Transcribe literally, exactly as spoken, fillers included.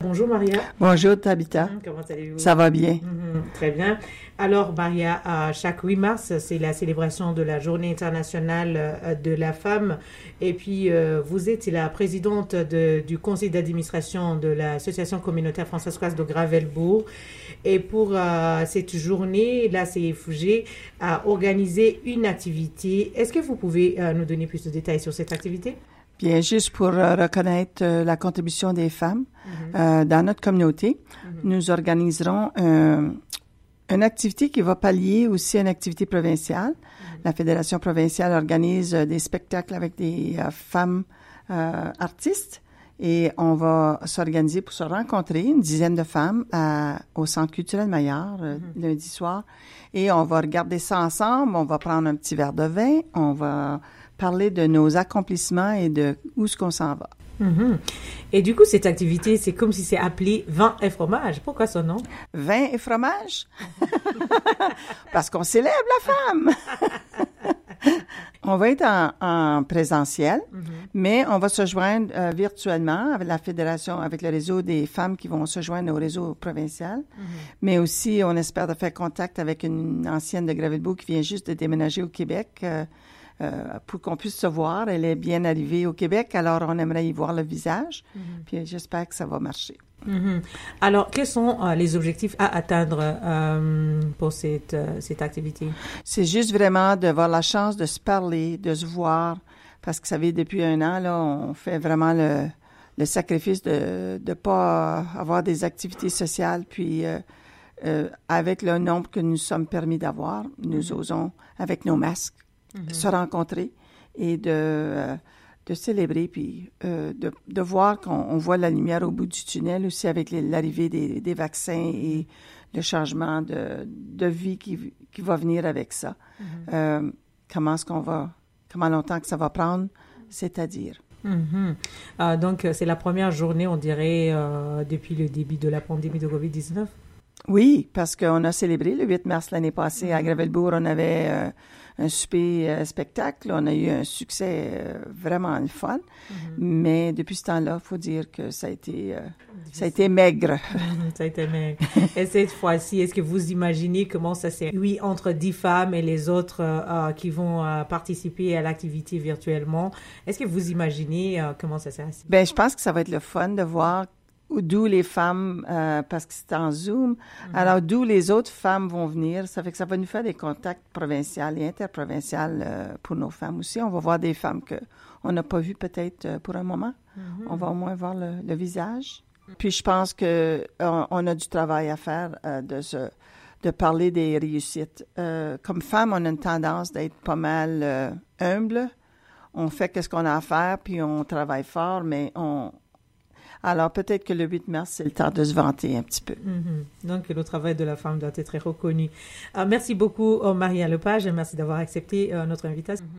bonjour Maria. Bonjour Tabitha. Mmh, comment allez-vous? Ça va bien. Mmh, très bien. Alors Maria, euh, chaque huit mars, c'est la célébration de la Journée internationale euh, de la femme. Et puis, euh, vous êtes la présidente de, du conseil d'administration de l'Association communautaire française de Gravelbourg. Et pour euh, cette journée, la C F G a organisé une activité. Est-ce que vous pouvez euh, nous donner plus de détails sur cette activité? Bien, juste pour euh, reconnaître euh, la contribution des femmes mm-hmm. euh, dans notre communauté, mm-hmm. nous organiserons euh, une activité qui va pallier aussi à une activité provinciale. Mm-hmm. La Fédération provinciale organise euh, des spectacles avec des euh, femmes euh, artistes et on va s'organiser pour se rencontrer, une dizaine de femmes à, au Centre culturel Maillard euh, mm-hmm. lundi soir, et on va regarder ça ensemble, on va prendre un petit verre de vin, on va parler de nos accomplissements et de où est-ce qu'on s'en va. Mm-hmm. Et du coup, cette activité, c'est comme si c'est appelé vin et fromage. Pourquoi ce nom? Vin et fromage? Parce qu'on célèbre la femme! On va être en, en présentiel, mm-hmm. mais on va se joindre euh, virtuellement avec la fédération, avec le réseau des femmes qui vont se joindre au réseau provincial. Mm-hmm. Mais aussi, on espère de faire contact avec une ancienne de Gravelbourg qui vient juste de déménager au Québec, euh, Euh, pour qu'on puisse se voir. Elle est bien arrivée au Québec, alors on aimerait y voir le visage. Mm-hmm. Puis j'espère que ça va marcher. Mm-hmm. Alors, quels sont euh, les objectifs à atteindre euh, pour cette, euh, cette activité? C'est juste vraiment d'avoir la chance de se parler, de se voir, parce que, vous savez, depuis un an, là, on fait vraiment le, le sacrifice de ne pas avoir des activités sociales, puis euh, euh, avec le nombre que nous sommes permis d'avoir, nous mm-hmm. osons, avec nos masques, Mm-hmm. se rencontrer et de, euh, de célébrer, puis euh, de, de voir qu'on on voit la lumière au bout du tunnel aussi avec les, l'arrivée des, des vaccins et le changement de, de vie qui, qui va venir avec ça. Mm-hmm. Euh, comment est-ce qu'on va, comment longtemps que ça va prendre, c'est-à-dire. Mm-hmm. Euh, donc, c'est la première journée, on dirait, euh, depuis le début de la pandémie de covid dix-neuf? Oui, parce qu'on a célébré le huit mars l'année passée. Mm-hmm. À Gravelbourg, on avait euh, un super euh, spectacle. On a eu un succès euh, vraiment le fun. Mm-hmm. Mais depuis ce temps-là, il faut dire que ça a été, euh, ça a été maigre. Mm-hmm, ça a été maigre. Et cette fois-ci, est-ce que vous imaginez comment ça s'est... Oui, entre dix femmes et les autres euh, qui vont euh, participer à l'activité virtuellement, est-ce que vous imaginez euh, comment ça s'est passé? Bien, je pense que ça va être le fun de voir d'où les femmes, euh, parce que c'est en Zoom, mm-hmm. alors d'où les autres femmes vont venir. Ça fait que ça va nous faire des contacts provinciaux et interprovinciaux euh, pour nos femmes aussi. On va voir des femmes qu'on n'a pas vues peut-être euh, pour un moment. Mm-hmm. On va au moins voir le, le visage. Mm-hmm. Puis je pense qu'on on a du travail à faire euh, de, se, de parler des réussites. Euh, comme femme, on a une tendance d'être pas mal euh, humble. On fait ce qu'on a à faire, puis on travaille fort, mais on... Alors, peut-être que le huit mars, c'est le temps de se vanter un petit peu. Mm-hmm. Donc, le travail de la femme doit être reconnu. Euh, merci beaucoup, Maria Lepage, et merci d'avoir accepté euh, notre invitation.